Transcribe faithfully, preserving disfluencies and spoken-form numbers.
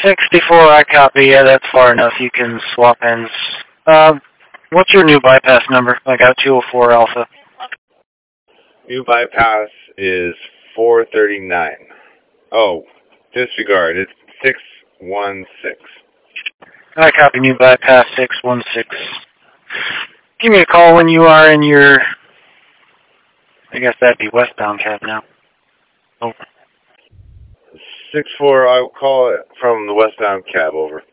sixty-four, I copy. Yeah, that's far enough. You can swap ends. Um, what's your new bypass number? I got two oh four Alpha. New bypass is four thirty-nine. Oh, disregard. It's six one six. I copy new bypass six one six. Give me a call when you are in your... I guess that'd be westbound cab now. Over. six four, I'll call it from the westbound cab, over.